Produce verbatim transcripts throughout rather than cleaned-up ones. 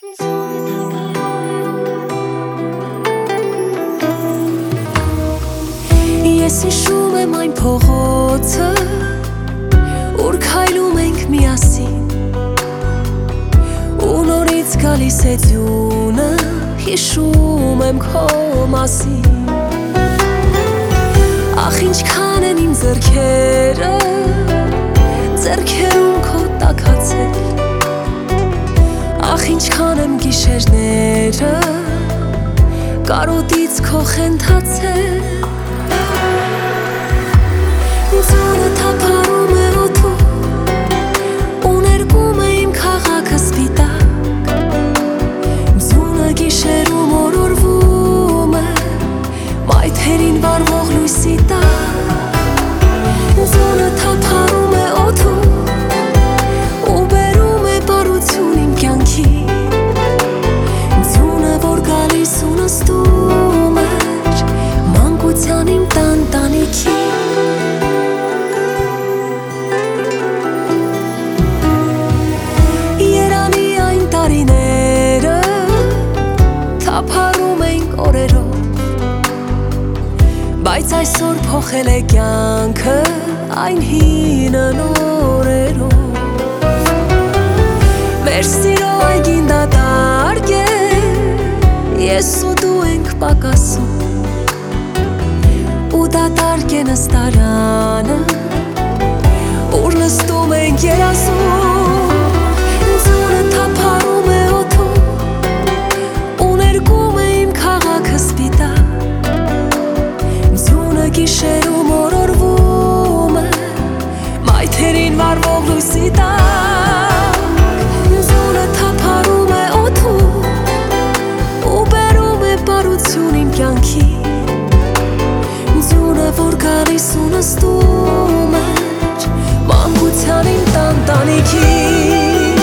Ես հիշում եմ այն փողոցը, ուր քայլում ենք միասին, ու նորից գալիս է ձյունը, հիշում եմ քո մասին։ Ախ ինչքան են իմ ձեռքերը, ձեռքերում քո տաքացել, ախ ինչքան եմ գիշերները, կարոտից քո խենթացել։ Ձյունը թափառում է օդում, ու ներկում է իմ քաղաքը սպիտակ, ձյունը գիշերում օրորվում է մայթերին վառվող լույսի տակ։ Ձյունը թափառում է օդում, ու բերում է բարություն իմ կյանքին, ձյունը որ գալիս ու նստում էր մանկության իմ տան տանիքին։ Թափառում ենք օրերով, բայց այսօր փոխել է կյանքը այն հինը նորերով։ Մեր սիրո այգին դատարկ է, ես ու դու ենք պակասում, ու դատարկ է նստարանը, ուր նստում ենք երազում։ Ձյունը թափառում է գիշերում օրորվում է մայթերին վառվող լույսի տակ։ Ձյունը թափառում է օդում, ու բերում է բարություն իմ կյանքին, ձյունը որ գալիս ու նստում էր մանկության իմ տան տանիքին։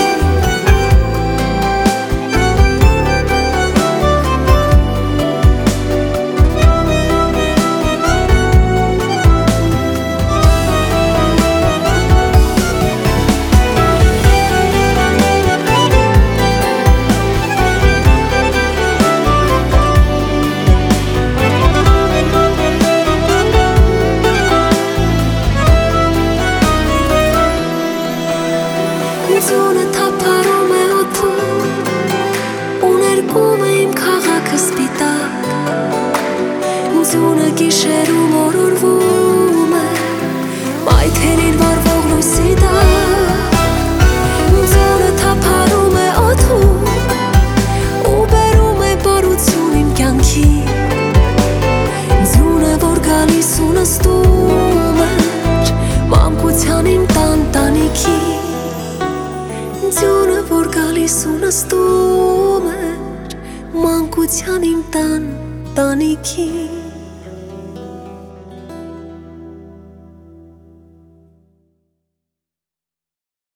Ձյունը թափառում է օդում, ու ներկում է իմ քաղաքը սպիտակ, ձյունը գիշերում օրորվում է մայթերին վառվող լույսի տակ։ Ձյունը թափառում է օդում, ու բերում է բարություն իմ կյանքին, ձյունը որ գալիս ու նստում էր մանկության իմ տան տանիքին, ձյունը որ գալիս ու նստում էր մանկության իմ տան տանիքին։